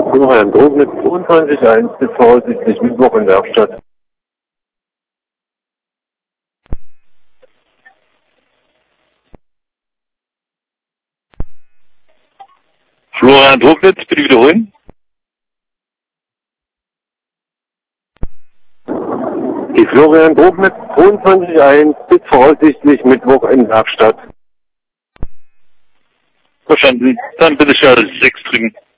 Florian Drog mit 22.1 bis voraussichtlich Mittwoch in Werkstatt. Florian Drognitz, bitte wiederholen. Die Florian Drog mit 22.1 bis voraussichtlich Mittwoch in Werkstatt. Verstanden. Dann bitte Stelle 6 drücken.